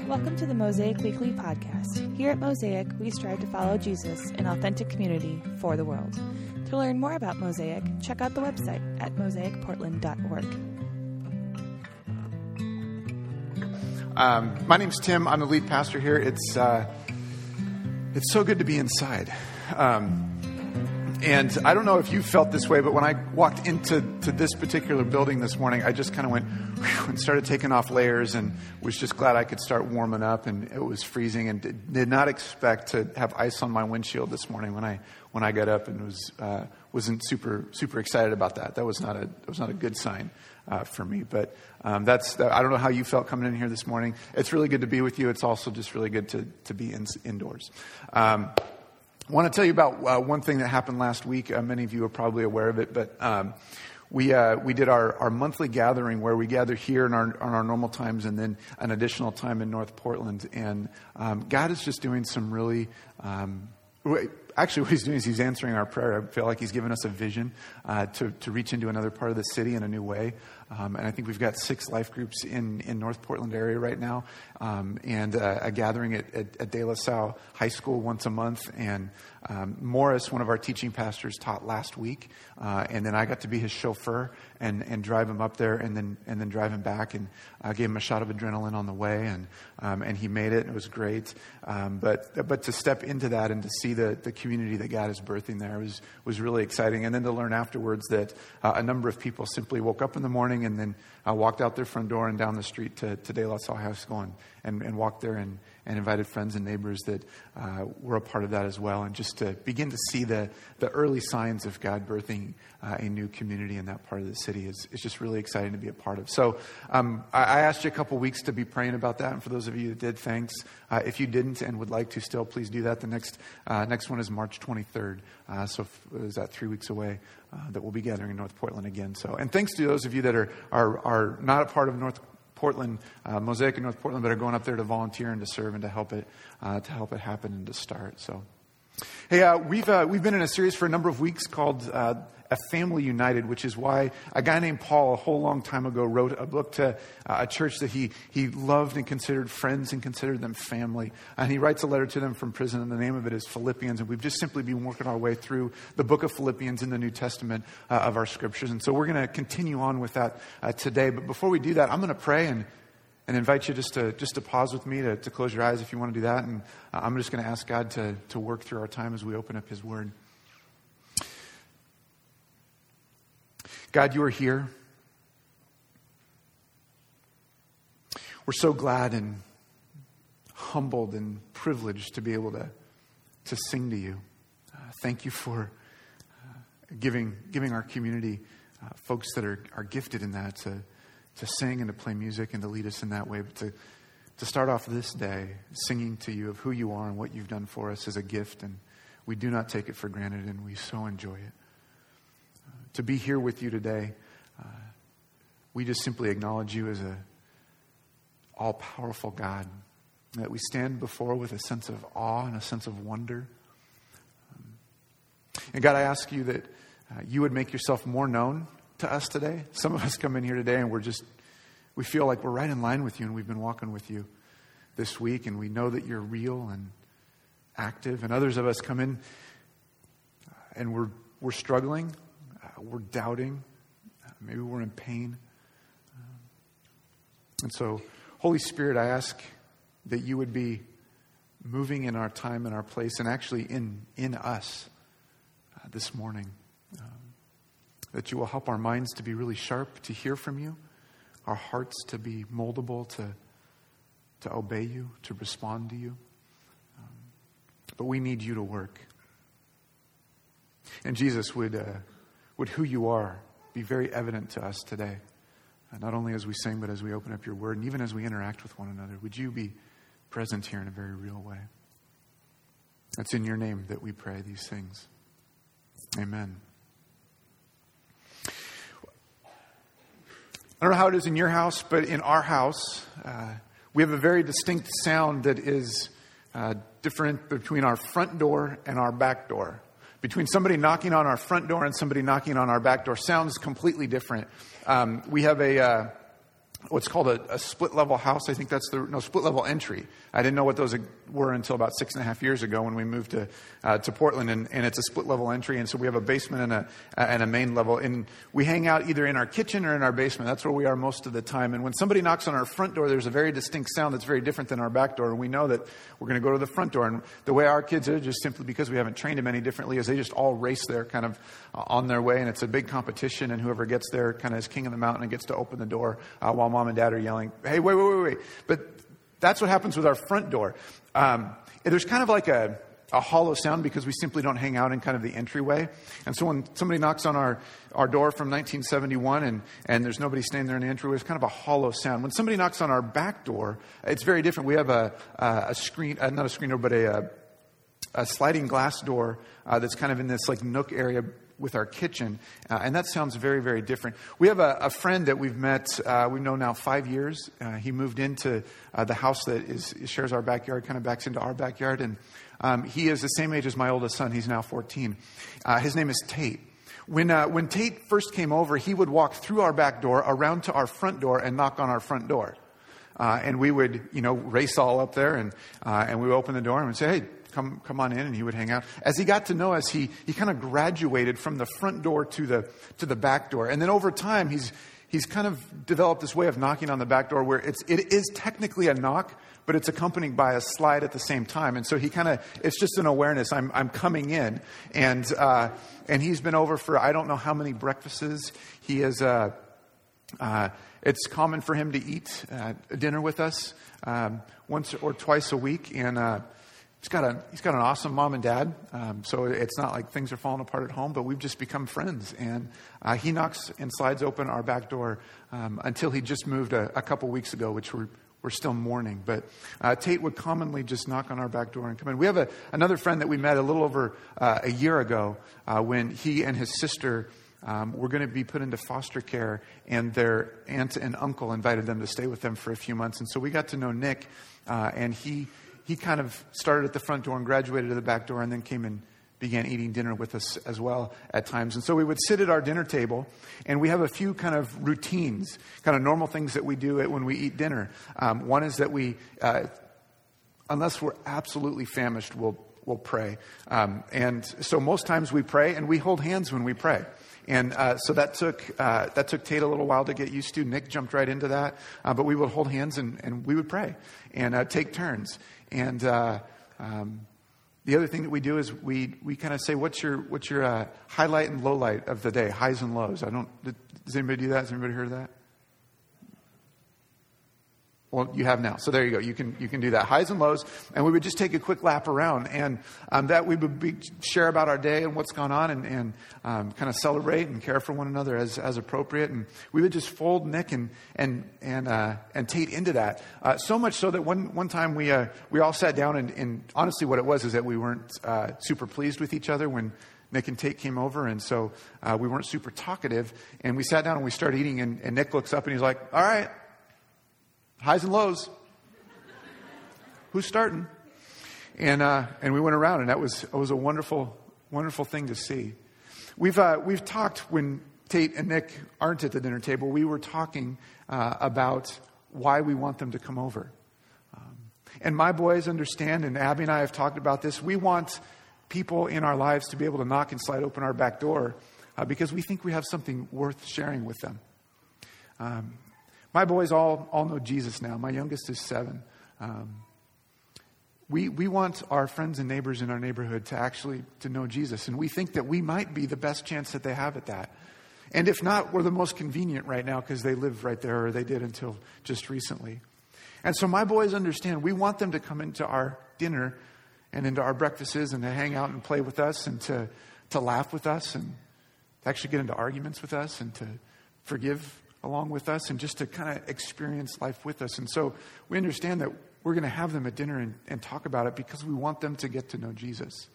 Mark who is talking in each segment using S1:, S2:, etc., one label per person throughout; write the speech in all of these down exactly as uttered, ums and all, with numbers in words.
S1: Welcome to the Mosaic Weekly Podcast. Here at Mosaic, we strive to follow Jesus in authentic community for the world. To learn more about Mosaic, check out the website at mosaic portland dot org.
S2: Um, my name's Tim. I'm the lead pastor here. It's uh, it's so good to be inside. Um, and I don't know if you felt this way, but when I walked into to this particular building this morning, I just kind of went whew, and started taking off layers and was just glad I could start warming up. And it was freezing and did, did not expect to have ice on my windshield this morning when I when I got up, and was uh, wasn't super super excited about that. That was not a that was not a good sign uh, for me. But um, that's I don't know how you felt coming in here this morning. It's really good to be with you. It's also just really good to to be in, indoors. Um, I want to tell you about uh, one thing that happened last week. Uh, many of you are probably aware of it, but um, we uh, we did our, our monthly gathering where we gather here in our on our normal times, and then an additional time in North Portland. And um, God is just doing some really. Um, Actually, what he's doing is he's answering our prayer. I feel like he's given us a vision uh, to, to reach into another part of the city in a new way. Um, and I think we've got six life groups in, in North Portland area right now, um, and uh, a gathering at, at, at De La Salle High School once a month. And um, Morris, one of our teaching pastors, taught last week, uh, and then I got to be his chauffeur and, and drive him up there, and then and then drive him back, and uh, gave him a shot of adrenaline on the way, and um, and he made it. And it was great. Um, but but to step into that and to see the the community that God is birthing there was was really exciting. And then to learn afterwards that uh, a number of people simply woke up in the morning and then uh, walked out their front door and down the street to, to De La Salle High School and, and, and walked there and, and invited friends and neighbors that uh, were a part of that as well. And just to begin to see the, the early signs of God birthing uh, a new community in that part of the city is, is just really exciting to be a part of. So um, I, I asked you a couple weeks to be praying about that. And for those of you that did, thanks. Uh, if you didn't and would like to still, please do that. The next uh, next one is March twenty-third. Uh, so f- is that three weeks away uh, that we'll be gathering in North Portland again. So, and thanks to those of you that are are, are not a part of North Portland, uh, Mosaic in North Portland, but are going up there to volunteer and to serve and to help it uh, to help it happen and to start. So, hey, uh, we've uh, we've been in a series for a number of weeks called uh, A Family United, which is why a guy named Paul a whole long time ago wrote a book to uh, a church that he he loved and considered friends and considered them family. And he writes a letter to them from prison, and the name of it is Philippians. And we've just simply been working our way through the book of Philippians in the New Testament uh, of our scriptures. And so we're going to continue on with that uh, today. But before we do that, I'm going to pray and and invite you just to just to pause with me, to, to close your eyes if you want to do that. And uh, I'm just going to ask God to to work through our time as we open up his word. God, you are here. We're so glad and humbled and privileged to be able to, to sing to you. Uh, thank you for uh, giving giving our community uh, folks that are, are gifted in that to, to sing and to play music and to lead us in that way. But to, to start off this day singing to you of who you are and what you've done for us is a gift, and we do not take it for granted, and we so enjoy it. To be here with you today, uh, we just simply acknowledge you as a all-powerful God that we stand before with a sense of awe and a sense of wonder. Um, and God, I ask you that uh, you would make yourself more known to us today. Some of us come in here today and we're just, we feel like we're right in line with you, and we've been walking with you this week, and we know that you're real and active. And others of us come in and we're we're struggling. We're doubting. Maybe we're in pain. And so, Holy Spirit, I ask that you would be moving in our time and our place, and actually in, in us uh, this morning. Um, that you will help our minds to be really sharp to hear from you, our hearts to be moldable to, to obey you, to respond to you. Um, but we need you to work. And Jesus, would... Uh, Would who you are be very evident to us today, uh, not only as we sing, but as we open up your word, and even as we interact with one another. Would you be present here in a very real way? It's in your name that we pray these things. Amen. I don't know how it is in your house, but in our house, uh, we have a very distinct sound that is uh, different between our front door and our back door. Between somebody knocking on our front door and somebody knocking on our back door sounds completely different. Um, we have a uh, what's called a, a split-level house. I think that's the, no, split-level entry. I didn't know what those were until about six and a half years ago when we moved to uh, to Portland, and, and it's a split-level entry. And so we have a basement and a and a main level. And we hang out either in our kitchen or in our basement. That's where we are most of the time. And when somebody knocks on our front door, there's a very distinct sound that's very different than our back door. And we know that we're going to go to the front door. And the way our kids are, just simply because we haven't trained them any differently, is they just all race there kind of uh, on their way. And it's a big competition. And whoever gets there kind of is king of the mountain and gets to open the door uh, while mom and dad are yelling, hey, wait, wait, wait, wait. But that's what happens with our front door. Um, there's kind of like a, a hollow sound because we simply don't hang out in kind of the entryway. And so when somebody knocks on our, our door from nineteen seventy-one and, and there's nobody standing there in the entryway, it's kind of a hollow sound. When somebody knocks on our back door, it's very different. We have a, a, a screen, uh, not a screen door, but a, a, a sliding glass door uh, that's kind of in this like nook area with our kitchen. Uh, and that sounds very, very different. We have a, a friend that we've met, uh, we've known now five years. Uh, he moved into uh, the house that is shares our backyard, kind of backs into our backyard. And um, he is the same age as my oldest son. He's now fourteen. Uh, his name is Tate. When uh, when Tate first came over, he would walk through our back door, around to our front door, and knock on our front door. Uh, and we would, you know, race all up there, and uh, and we would open the door and we'd say, hey, Come come on in, and he would hang out. As he got to know us, he he kind of graduated from the front door to the to the back door. And then over time, he's he's kind of developed this way of knocking on the back door where it's it is technically a knock, but it's accompanied by a slide at the same time. And so he kind of, it's just an awareness. I'm I'm coming in, and uh, and he's been over for I don't know how many breakfasts. He is. Uh, uh, it's common for him to eat uh, dinner with us um, once or twice a week, and. Uh, He's got a he's got an awesome mom and dad, um, so it's not like things are falling apart at home. But we've just become friends, and uh, he knocks and slides open our back door um, until he just moved a, a couple weeks ago, which we're we're still mourning. But uh, Tate would commonly just knock on our back door and come in. We have a, another friend that we met a little over uh, a year ago uh, when he and his sister um, were going to be put into foster care, and their aunt and uncle invited them to stay with them for a few months. And so we got to know Nick, uh, and he. He kind of started at the front door and graduated to the back door and then came and began eating dinner with us as well at times. And so we would sit at our dinner table, and we have a few kind of routines, kind of normal things that we do when we eat dinner. Um, one is that we, uh, unless we're absolutely famished, we'll, we'll pray. Um, and so most times we pray, and we hold hands when we pray. And uh, so that took uh, that took Tate a little while to get used to. Nick jumped right into that. Uh, but we would hold hands and, and we would pray and uh, take turns. And uh, um, the other thing that we do is we we kind of say, what's your what's your uh, highlight and low light of the day, highs and lows. I don't. Does anybody do that? Has anybody heard of that? Well, you have now. So there you go. You can you can do that. Highs and lows. And we would just take a quick lap around. And um, that we would be, share about our day and what's gone on and, and um, kind of celebrate and care for one another as as appropriate. And we would just fold Nick and and and uh, and Tate into that. Uh, so much so that one one time we uh, we all sat down and, and honestly what it was is that we weren't uh, super pleased with each other when Nick and Tate came over. And so uh, we weren't super talkative. And we sat down and we started eating. And, and Nick looks up and he's like, all right. Highs and lows. Who's starting? And uh, and we went around, and that was it was a wonderful, wonderful thing to see. We've uh, we've talked when Tate and Nick aren't at the dinner table. We were talking uh, about why we want them to come over. Um, and my boys understand, and Abby and I have talked about this. We want people in our lives to be able to knock and slide open our back door uh, because we think we have something worth sharing with them. Um, My boys all, all know Jesus now. My youngest is seven. Um, we we want our friends and neighbors in our neighborhood to actually to know Jesus. And we think that we might be the best chance that they have at that. And if not, we're the most convenient right now because they live right there, or they did until just recently. And so my boys understand we want them to come into our dinner and into our breakfasts and to hang out and play with us and to, to laugh with us and to actually get into arguments with us and to forgive along with us and just to kind of experience life with us. And so we understand that we're going to have them at dinner and, and talk about it because we want them to get to know Jesus.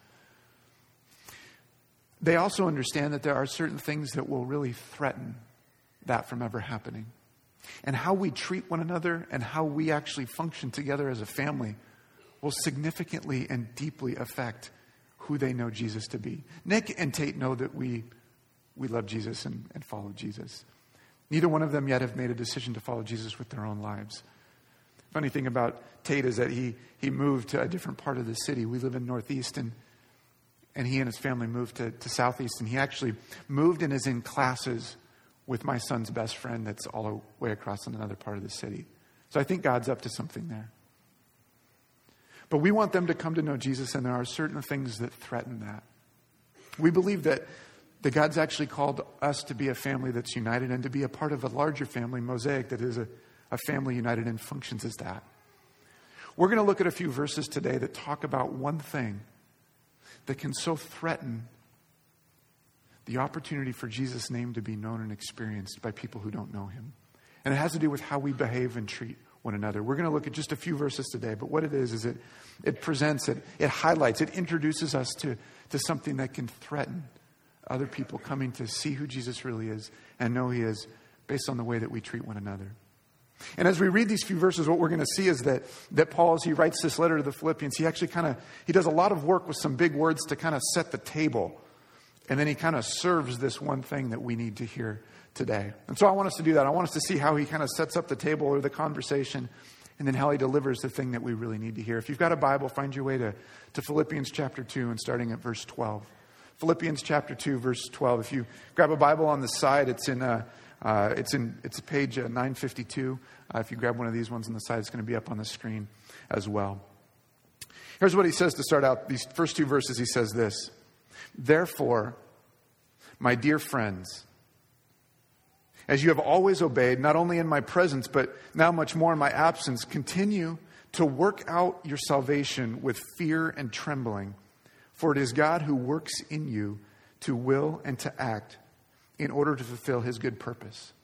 S2: They also understand that there are certain things that will really threaten that from ever happening. And how we treat one another and how we actually function together as a family will significantly and deeply affect who they know Jesus to be. Nick and Tate know that we we love Jesus and, and follow Jesus. Neither one of them yet have made a decision to follow Jesus with their own lives. Funny thing about Tate is that he he moved to a different part of the city. We live in Northeast, and and he and his family moved to, to Southeast. And he actually moved and is in classes with my son's best friend that's all the way across in another part of the city. So I think God's up to something there. But we want them to come to know Jesus, and there are certain things that threaten that. We believe that, that God's actually called us to be a family that's united and to be a part of a larger family, Mosaic, that is a, a family united and functions as that. We're going to look at a few verses today that talk about one thing that can so threaten the opportunity for Jesus' name to be known and experienced by people who don't know him. And it has to do with how we behave and treat one another. We're going to look at just a few verses today, but what it is, is it it presents, it, it highlights, it introduces us to, to something that can threaten other people coming to see who Jesus really is and know he is based on the way that we treat one another. And as we read these few verses, what we're going to see is that, that Paul, as he writes this letter to the Philippians, he actually kind of, he does a lot of work with some big words to kind of set the table. And then he kind of serves this one thing that we need to hear today. And so I want us to do that. I want us to see how he kind of sets up the table or the conversation, and then how he delivers the thing that we really need to hear. If you've got a Bible, find your way to, to Philippians chapter two and starting at verse twelve. Philippians chapter two, verse twelve. If you grab a Bible on the side, it's in uh, uh, it's in it's page uh, nine fifty-two. Uh, if you grab one of these ones on the side, it's going to be up on the screen as well. Here's what he says to start out. These first two verses, he says this: "Therefore, my dear friends, as you have always obeyed, not only in my presence, but now much more in my absence, continue to work out your salvation with fear and trembling. For it is God who works in you to will and to act in order to fulfill his good purpose."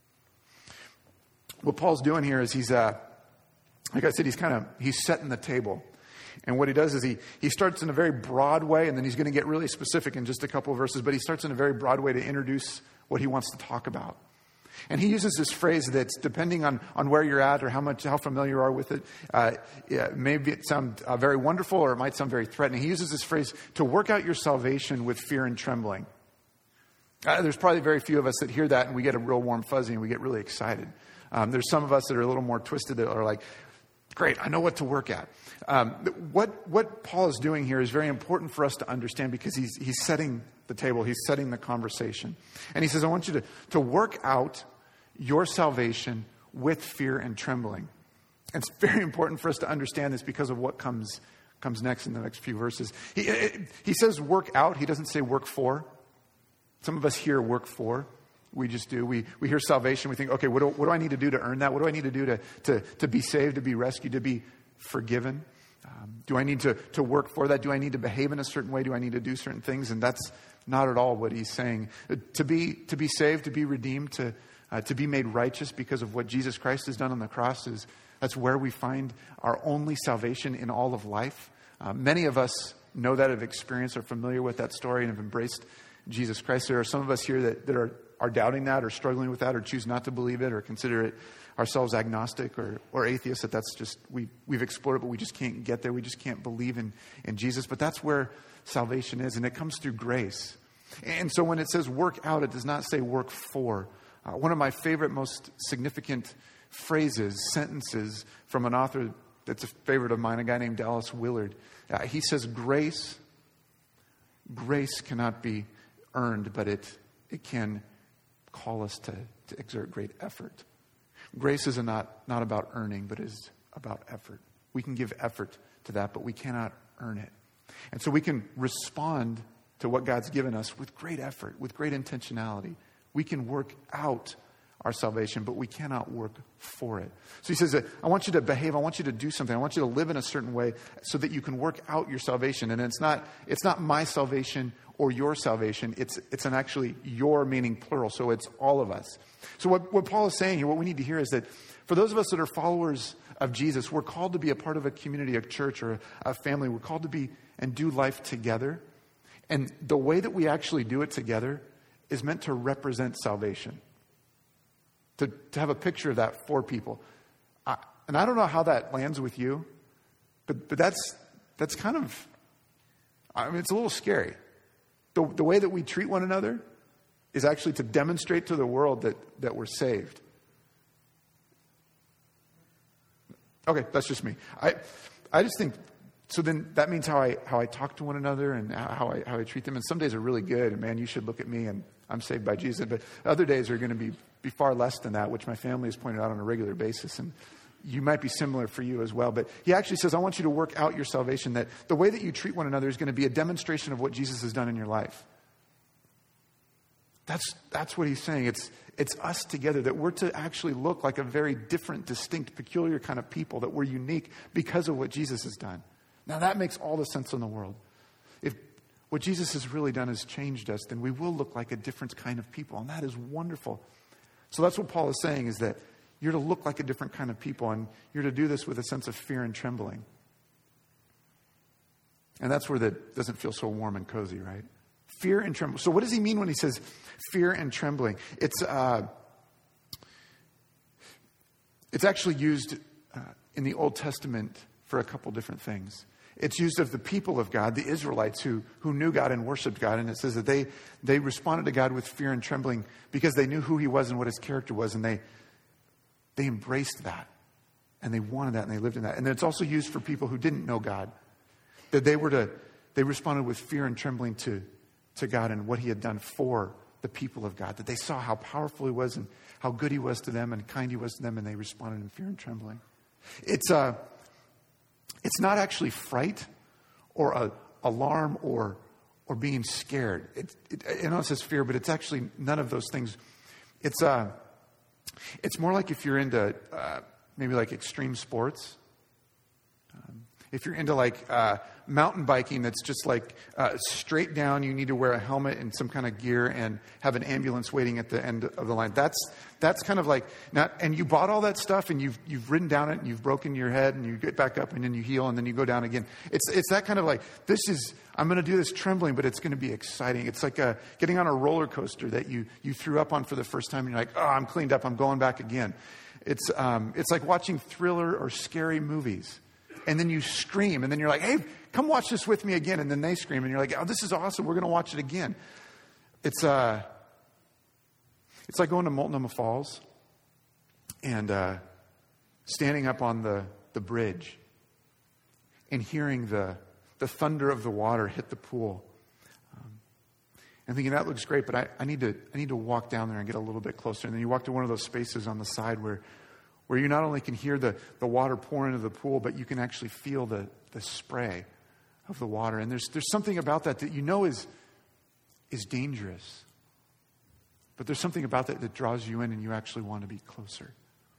S2: What Paul's doing here is he's, uh, like I said, he's kind of, he's setting the table. And what he does is he he starts in a very broad way, and then he's going to get really specific in just a couple of verses, but he starts in a very broad way to introduce what he wants to talk about. And he uses this phrase that's, depending on, on where you're at or how much how familiar you are with it, uh, yeah, maybe it sounds uh, very wonderful, or it might sound very threatening. He uses this phrase, to work out your salvation with fear and trembling. Uh, there's probably very few of us that hear that and we get a real warm fuzzy and we get really excited. Um, there's some of us that are a little more twisted that are like, great, I know what to work at. Um, what what Paul is doing here is very important for us to understand, because he's he's setting the table, he's setting the conversation. And he says, I want you to, to work out your salvation with fear and trembling. And it's very important for us to understand this because of what comes comes next in the next few verses. He, he says work out, he doesn't say work for. Some of us hear work for. We just do. We we hear salvation. We think, okay, what do, what do I need to do to earn that? What do I need to do to, to, to be saved, to be rescued, to be forgiven? Um, do I need to, to work for that? Do I need to behave in a certain way? Do I need to do certain things? And that's not at all what he's saying. To be to be saved, to be redeemed, to uh, to be made righteous because of what Jesus Christ has done on the cross, is that's where we find our only salvation in all of life. Uh, many of us know that, have experienced, are familiar with that story, and have embraced Jesus Christ. There are some of us here that, that are are doubting that, or struggling with that, or choose not to believe it, or consider it ourselves agnostic or, or atheists, that that's just, we, we've explored it, but we just can't get there. We just can't believe in, in Jesus. But that's where salvation is, and it comes through grace. And so when it says work out, it does not say work for. Uh, one of my favorite, most significant phrases, sentences from an author that's a favorite of mine, a guy named Dallas Willard. Uh, he says, grace, grace cannot be earned, but it it can call us to, to exert great effort. Grace is not, not about earning, but is about effort. We can give effort to that, but we cannot earn it. And so we can respond to what God's given us with great effort, with great intentionality. We can work out our salvation, but we cannot work for it. So he says that I want you to behave, I want you to do something, I want you to live in a certain way so that you can work out your salvation. And it's not it's not my salvation or your salvation, it's it's an actually your, meaning plural, so it's all of us. So what, what Paul is saying here, what we need to hear is that for those of us that are followers of Jesus, we're called to be a part of a community, a church, or a family. We're called to be and do life together. And the way that we actually do it together is meant to represent salvation. To, to have a picture of that for people. I, and I don't know how that lands with you, but but that's that's kind of, I mean, it's a little scary. The, the way that we treat one another, is actually to demonstrate to the world that, that we're saved. Okay, that's just me. I I just think, so then that means how I how I talk to one another and how I how I treat them. And some days are really good, and man, you should look at me and I'm saved by Jesus. But other days are going to be, be far less than that, which my family has pointed out on a regular basis. And you might be similar for you as well. But he actually says, I want you to work out your salvation, that the way that you treat one another is going to be a demonstration of what Jesus has done in your life. That's that's what he's saying. It's it's us together, that we're to actually look like a very different, distinct, peculiar kind of people, that we're unique because of what Jesus has done. Now that makes all the sense in the world. If what Jesus has really done is changed us, then we will look like a different kind of people. And that is wonderful. So that's what Paul is saying, is that you're to look like a different kind of people, and you're to do this with a sense of fear and trembling. And that's where that doesn't feel so warm and cozy, right? Fear and trembling. So what does he mean when he says fear and trembling? It's uh, it's actually used uh, in the Old Testament for a couple different things. It's used of the people of God, the Israelites who who knew God and worshiped God. And it says that they they responded to God with fear and trembling because they knew who he was and what his character was. And they they embraced that. And they wanted that and they lived in that. And then it's also used for people who didn't know God. That they were to, they responded with fear and trembling to, to God and what he had done for the people of God. That they saw how powerful he was and how good he was to them and kind he was to them. And they responded in fear and trembling. It's uh, it's not actually fright or a, alarm or or being scared. It, it, I know it says fear, but it's actually none of those things. It's uh, it's more like if you're into uh, maybe like extreme sports. Um, if you're into like uh, mountain biking, that's just like uh, straight down. You need to wear a helmet and some kind of gear and have an ambulance waiting at the end of the line. That's that's kind of like not. And you bought all that stuff and you've you've ridden down it and you've broken your head and you get back up and then you heal and then you go down again. It's it's that kind of like, this is, I'm going to do this trembling, but it's going to be exciting. It's like a, getting on a roller coaster that you you threw up on for the first time and you're like, oh, I'm cleaned up. I'm going back again. It's um it's like watching thriller or scary movies. And then you scream, and then you're like, hey, come watch this with me again. And then they scream, and you're like, oh, this is awesome. We're going to watch it again. It's uh, it's like going to Multnomah Falls and uh, standing up on the, the bridge and hearing the, the thunder of the water hit the pool. Um, and thinking, that looks great, but I, I need to I need to walk down there and get a little bit closer. And then you walk to one of those spaces on the side where where you not only can hear the, the water pour into the pool, but you can actually feel the, the spray of the water. And there's there's something about that that you know is, is dangerous. But there's something about that that draws you in and you actually want to be closer.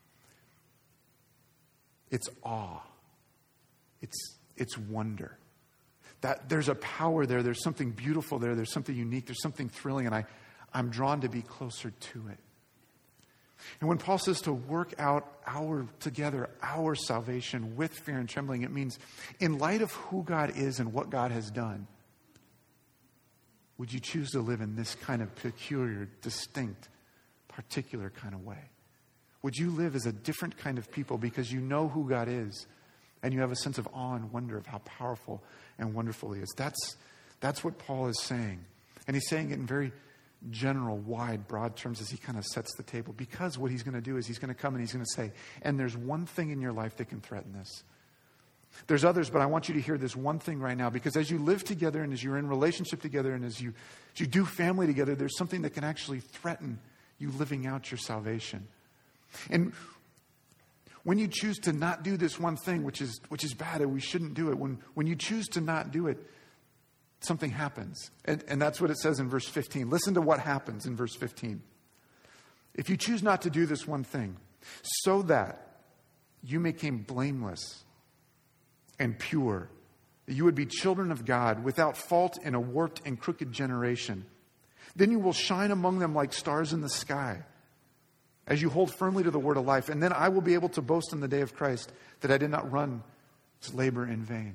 S2: It's awe. It's it's wonder. That there's a power there. There's something beautiful there. There's something unique. There's something thrilling. And I, I'm drawn to be closer to it. And when Paul says to work out our together, our salvation with fear and trembling, it means in light of who God is and what God has done, would you choose to live in this kind of peculiar, distinct, particular kind of way? Would you live as a different kind of people because you know who God is and you have a sense of awe and wonder of how powerful and wonderful he is? That's, that's what Paul is saying. And he's saying it in very general, wide, broad terms as he kind of sets the table. Because what he's going to do is he's going to come and he's going to say, and there's one thing in your life that can threaten this. There's others, but I want you to hear this one thing right now. Because as you live together and as you're in relationship together and as you, as you do family together, there's something that can actually threaten you living out your salvation. And when you choose to not do this one thing, which is which is bad and we shouldn't do it, when, when you choose to not do it, something happens. And, and that's what it says in verse fifteen. Listen to what happens in verse fifteen. If you choose not to do this one thing, so that you become blameless and pure, that you would be children of God without fault in a warped and crooked generation, then you will shine among them like stars in the sky as you hold firmly to the word of life. And then I will be able to boast in the day of Christ that I did not run to labor in vain.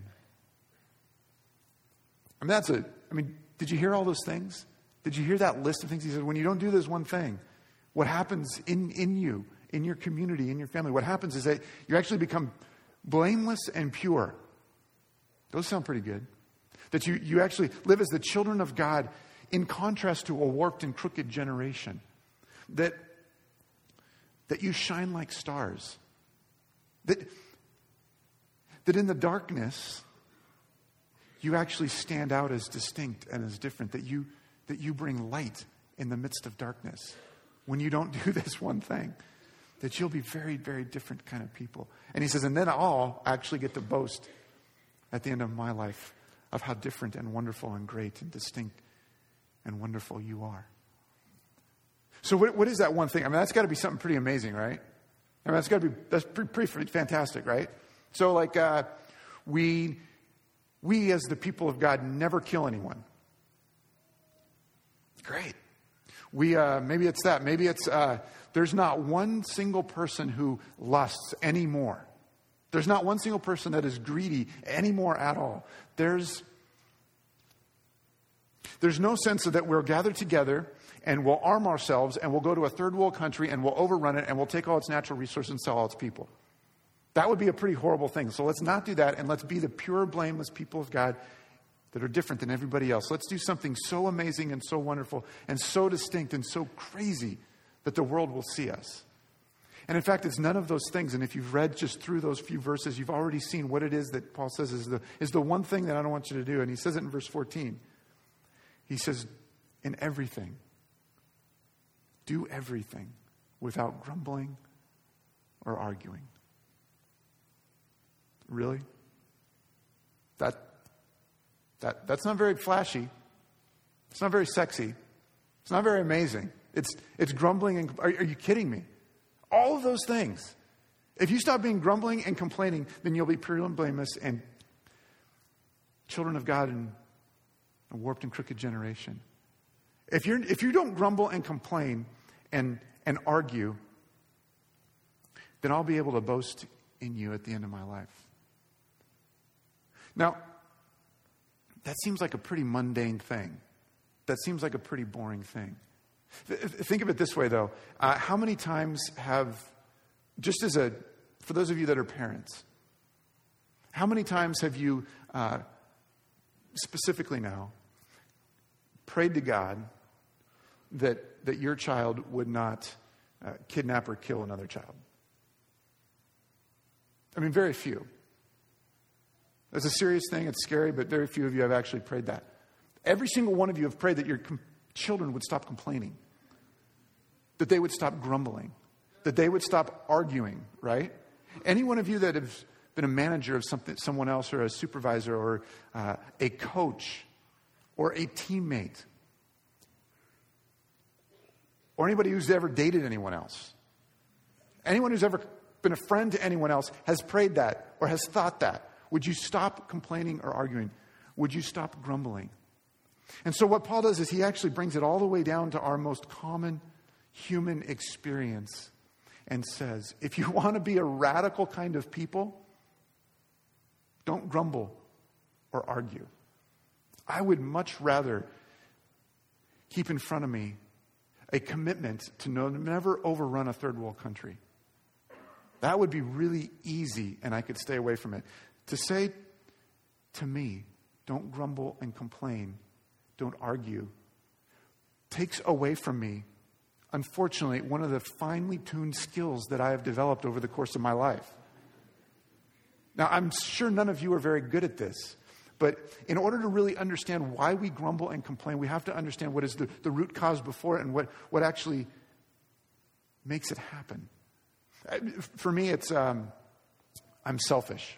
S2: I mean, that's a, I mean, did you hear all those things? Did you hear that list of things? He said, when you don't do this one thing, what happens in, in you, in your community, in your family, what happens is that you actually become blameless and pure. Those sound pretty good. That you, you actually live as the children of God in contrast to a warped and crooked generation. That, that you shine like stars. That, that in the darkness, you actually stand out as distinct and as different. That you, that you bring light in the midst of darkness. When you don't do this one thing, that you'll be very, very different kind of people. And he says, and then I'll actually get to boast at the end of my life of how different and wonderful and great and distinct and wonderful you are. So what, what is that one thing? I mean, that's got to be something pretty amazing, right? I mean, that's got to be, that's pretty, pretty fantastic, right? So like, uh, we, we as the people of God never kill anyone. Great. We, uh, maybe it's that. Maybe it's, uh, there's not one single person who lusts anymore. There's not one single person that is greedy anymore at all. There's, there's no sense of that we'll gather together and we'll arm ourselves and we'll go to a third world country and we'll overrun it and we'll take all its natural resources and sell all its people. That would be a pretty horrible thing. So let's not do that, and let's be the pure, blameless people of God that are different than everybody else. Let's do something so amazing and so wonderful and so distinct and so crazy that the world will see us. And in fact, it's none of those things. And if you've read just through those few verses, you've already seen what it is that Paul says is the, is the one thing that I don't want you to do. And he says it in verse fourteen. He says, in everything, do everything without grumbling or arguing. Really? That, that, that's not very flashy. It's not very sexy. It's not very amazing. It's, it's grumbling and, are, are you kidding me? All of those things. If you stop being grumbling and complaining, then you'll be pure and blameless and children of God in a warped and crooked generation. If you're if you don't grumble and complain and and argue, then I'll be able to boast in you at the end of my life. Now, that seems like a pretty mundane thing. That seems like a pretty boring thing. Think of it this way, though. Uh, how many times have, just as a, for those of you that are parents, how many times have you, uh, specifically now, prayed to God that that your child would not uh, kidnap or kill another child? I mean, very few. It's a serious thing. It's scary, but very few of you have actually prayed that. Every single one of you have prayed that your com- children would stop complaining, that they would stop grumbling, that they would stop arguing, right? Any one of you that have been a manager of something, someone else, or a supervisor, or uh, a coach, or a teammate, or anybody who's ever dated anyone else, anyone who's ever been a friend to anyone else has prayed that or has thought that. Would you stop complaining or arguing? Would you stop grumbling? And so what Paul does is he actually brings it all the way down to our most common human experience and says, if you want to be a radical kind of people, don't grumble or argue. I would much rather keep in front of me a commitment to no, never overrun a third world country. That would be really easy, and I could stay away from it. To say to me, don't grumble and complain, don't argue, takes away from me, unfortunately, one of the finely tuned skills that I have developed over the course of my life. Now, I'm sure none of you are very good at this, but in order to really understand why we grumble and complain, we have to understand what is the, the root cause before it and what, what actually makes it happen. For me, it's um, I'm selfish.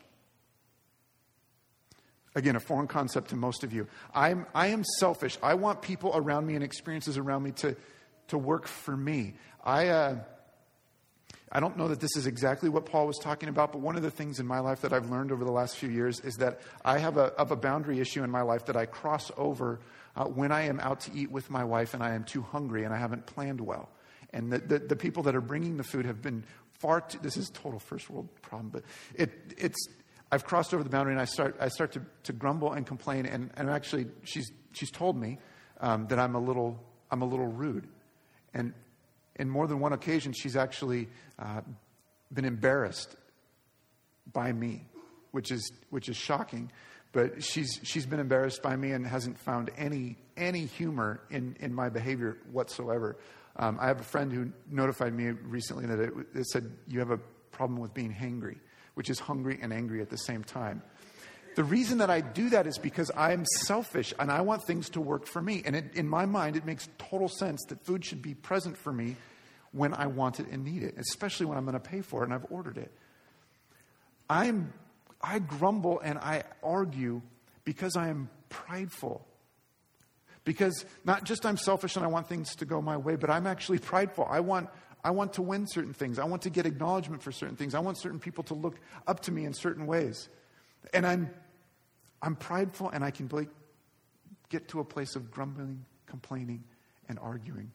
S2: Again, a foreign concept to most of you. I'm, I am selfish. I want people around me and experiences around me to, to work for me. I, uh, I don't know that this is exactly what Paul was talking about, but one of the things in my life that I've learned over the last few years is that I have a, of a boundary issue in my life that I cross over uh, when I am out to eat with my wife and I am too hungry and I haven't planned well. And the, the, the people that are bringing the food have been far too, this is a total first world problem, but it it's, I've crossed over the boundary and I start I start to, to grumble and complain, and, and actually she's she's told me um, that I'm a little I'm a little rude, and in more than one occasion she's actually uh, been embarrassed by me, which is which is shocking, But she's she's been embarrassed by me and hasn't found any any humor in, in my behavior whatsoever. Um, I have a friend who notified me recently that it, it said, you have a problem with being hangry, which is hungry and angry at the same time. The reason that I do that is because I'm selfish and I want things to work for me. And it, in my mind, it makes total sense that food should be present for me when I want it and need it, especially when I'm going to pay for it and I've ordered it. I'm, I grumble and I argue because I am prideful. Because not just I'm selfish and I want things to go my way, but I'm actually prideful. I want I want to win certain things. I want to get acknowledgement for certain things. I want certain people to look up to me in certain ways. And I'm I'm prideful, and I can like, get to a place of grumbling, complaining, and arguing.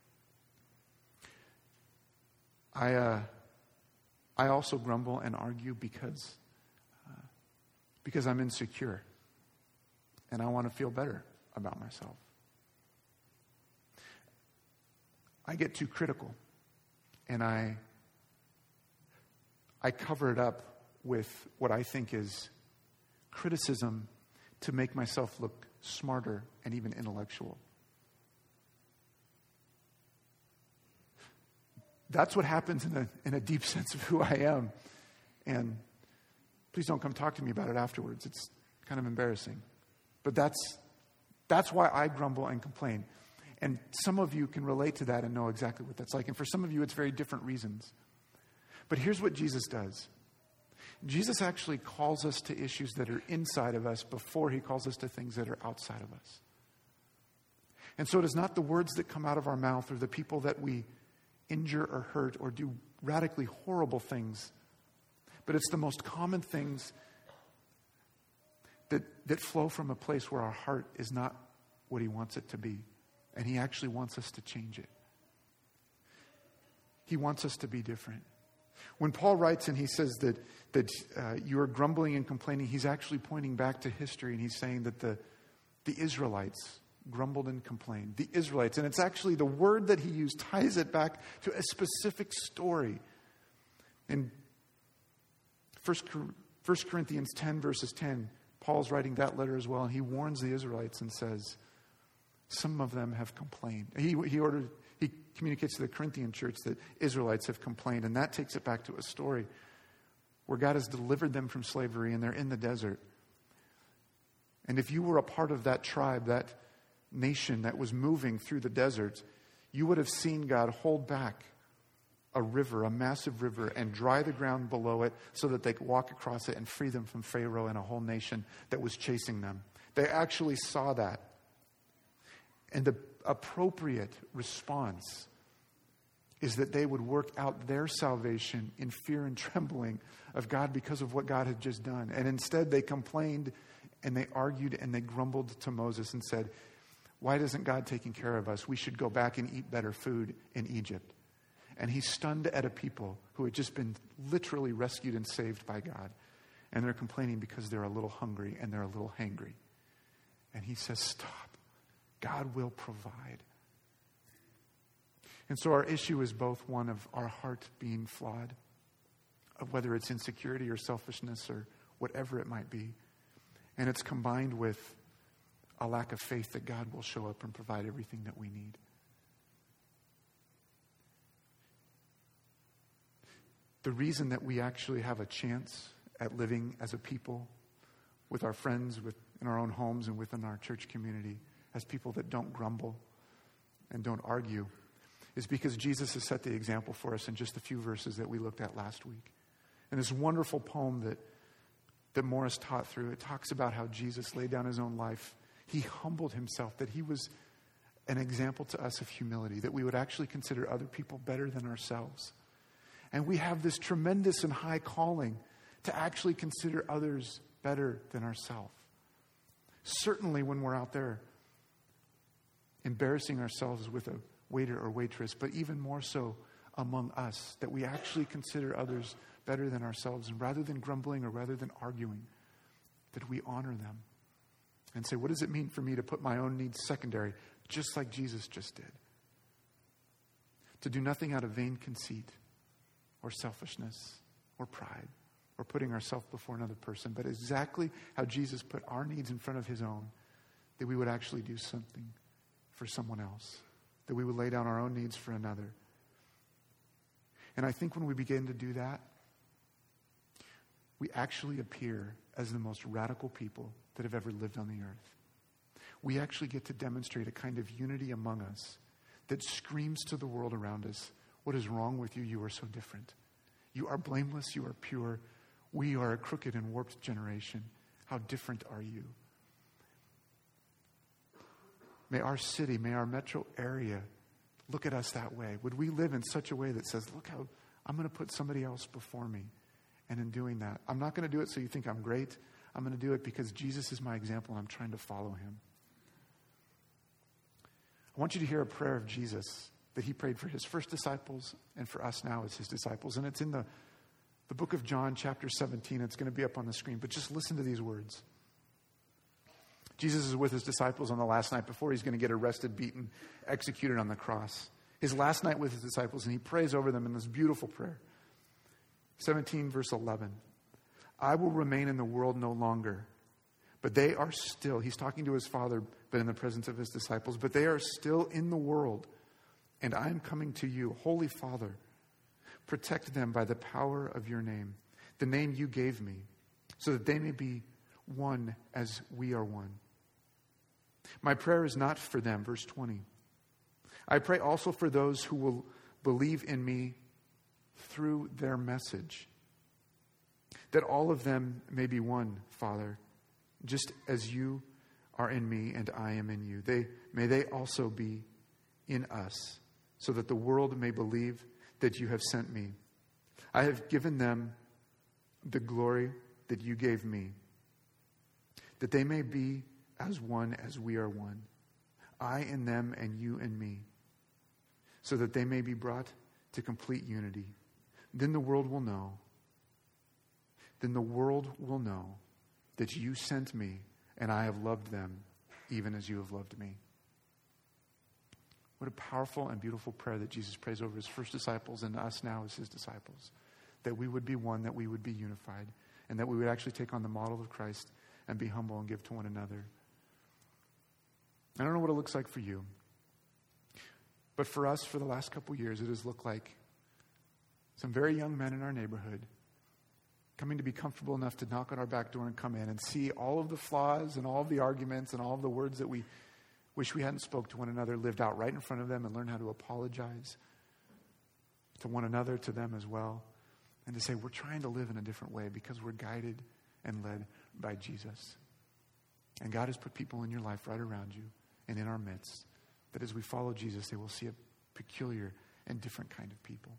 S2: I uh, I also grumble and argue because uh, because I'm insecure, and I want to feel better about myself. I get too critical, and I I cover it up with what I think is criticism to make myself look smarter and even intellectual. That's what happens in a in a deep sense of who I am. And please don't come talk to me about it afterwards. It's kind of embarrassing. But that's that's why I grumble and complain. And some of you can relate to that and know exactly what that's like. And for some of you, it's very different reasons. But here's what Jesus does. Jesus actually calls us to issues that are inside of us before he calls us to things that are outside of us. And so it is not the words that come out of our mouth or the people that we injure or hurt or do radically horrible things, but it's the most common things that, that flow from a place where our heart is not what he wants it to be. And he actually wants us to change it. He wants us to be different. When Paul writes and he says that, that uh, you are grumbling and complaining, he's actually pointing back to history, and he's saying that the, the Israelites grumbled and complained. The Israelites. And it's actually the word that he used ties it back to a specific story. In First Corinthians ten, verses ten, Paul's writing that letter as well, and he warns the Israelites and says, some of them have complained. He, he ordered, he communicates to the Corinthian church that Israelites have complained, and that takes it back to a story where God has delivered them from slavery, and they're in the desert. And if you were a part of that tribe, that nation that was moving through the desert, you would have seen God hold back a river, a massive river, and dry the ground below it so that they could walk across it and free them from Pharaoh and a whole nation that was chasing them. They actually saw that. And the appropriate response is that they would work out their salvation in fear and trembling of God because of what God had just done. And instead they complained and they argued and they grumbled to Moses and said, why isn't God taking care of us? We should go back and eat better food in Egypt. And he's stunned at a people who had just been literally rescued and saved by God. And they're complaining because they're a little hungry and they're a little hangry. And he says, stop. God will provide. And so our issue is both one of our heart being flawed, of whether it's insecurity or selfishness or whatever it might be. And it's combined with a lack of faith that God will show up and provide everything that we need. The reason that we actually have a chance at living as a people with our friends, with in our own homes and within our church community, as people that don't grumble and don't argue, is because Jesus has set the example for us in just a few verses that we looked at last week. And this wonderful poem that, that Morris taught through, it talks about how Jesus laid down his own life. He humbled himself, that he was an example to us of humility, that we would actually consider other people better than ourselves. And we have this tremendous and high calling to actually consider others better than ourselves. Certainly when we're out there embarrassing ourselves with a waiter or waitress, but even more so among us, that we actually consider others better than ourselves, and rather than grumbling or rather than arguing, that we honor them and say, what does it mean for me to put my own needs secondary, just like Jesus just did? To do nothing out of vain conceit or selfishness or pride, or putting ourselves before another person, but exactly how Jesus put our needs in front of his own, that we would actually do something for someone else, that we would lay down our own needs for another. And I think when we begin to do that, we actually appear as the most radical people that have ever lived on the earth. We actually get to demonstrate a kind of unity among us that screams to the world around us, what is wrong with you? You are so different. You are blameless. You are pure. We are a crooked and warped generation. How different are you? May our city, may our metro area look at us that way. Would we live in such a way that says, look how I'm going to put somebody else before me. And in doing that, I'm not going to do it so you think I'm great. I'm going to do it because Jesus is my example and I'm trying to follow him. I want you to hear a prayer of Jesus that he prayed for his first disciples and for us now as his disciples. And it's in the, the book of John, chapter seventeen. It's going to be up on the screen, but just listen to these words. Jesus is with his disciples on the last night before he's going to get arrested, beaten, executed on the cross. His last night with his disciples, and he prays over them in this beautiful prayer. seventeen, verse eleven. I will remain in the world no longer, but they are still, he's talking to his Father, but in the presence of his disciples, but they are still in the world, and I am coming to you. Holy Father, protect them by the power of your name, the name you gave me, so that they may be one as we are one. My prayer is not for them, verse twenty. I pray also for those who will believe in me through their message, that all of them may be one, Father, just as you are in me and I am in you. They may they also be in us, so that the world may believe that you have sent me. I have given them the glory that you gave me, that they may be as one as we are one, I in them and you in me, so that they may be brought to complete unity. Then the world will know, then the world will know that you sent me and I have loved them even as you have loved me. What a powerful and beautiful prayer that Jesus prays over his first disciples and us now as his disciples. That we would be one, that we would be unified, and that we would actually take on the model of Christ and be humble and give to one another. I don't know what it looks like for you, but for us, for the last couple years, it has looked like some very young men in our neighborhood coming to be comfortable enough to knock on our back door and come in and see all of the flaws and all of the arguments and all of the words that we wish we hadn't spoke to one another lived out right in front of them, and learn how to apologize to one another, to them as well, and to say we're trying to live in a different way because we're guided and led by Jesus. And God has put people in your life right around you and in our midst that as we follow Jesus, they will see a peculiar and different kind of people.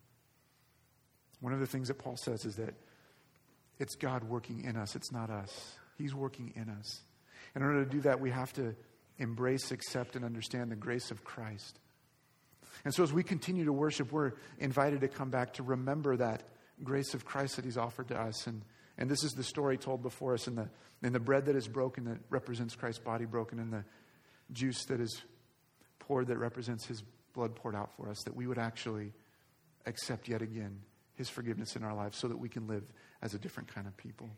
S2: One of the things that Paul says is that it's God working in us. It's not us. He's working in us. In order to do that, we have to embrace, accept, and understand the grace of Christ. And so as we continue to worship, we're invited to come back to remember that grace of Christ that he's offered to us. And, and this is the story told before us in the, in the bread that is broken that represents Christ's body broken, and the juice that is poured that represents his blood poured out for us, that we would actually accept yet again his forgiveness in our lives so that we can live as a different kind of people.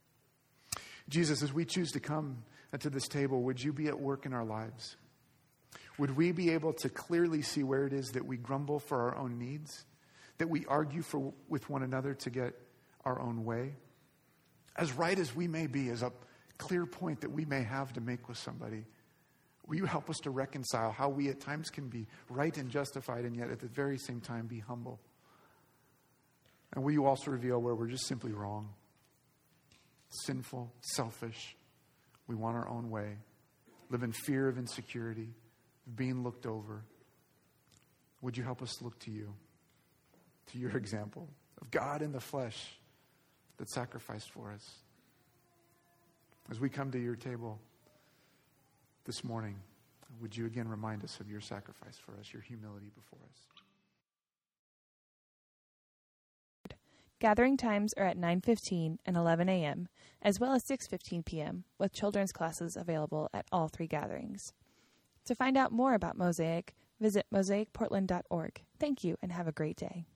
S2: Jesus, as we choose to come to this table, would you be at work in our lives? Would we be able to clearly see where it is that we grumble for our own needs, that we argue for with one another to get our own way? As right as we may be, as a clear point that we may have to make with somebody, will you help us to reconcile how we at times can be right and justified and yet at the very same time be humble? And will you also reveal where we're just simply wrong, sinful, selfish, we want our own way, live in fear of insecurity, of being looked over? Would you help us look to you, to your example of God in the flesh that sacrificed for us? As we come to your table this morning, would you again remind us of your sacrifice for us, your humility before us?
S1: Gathering times are at nine fifteen and eleven a.m., as well as six fifteen p.m., with children's classes available at all three gatherings. To find out more about Mosaic, visit mosaic portland dot org. Thank you and have a great day.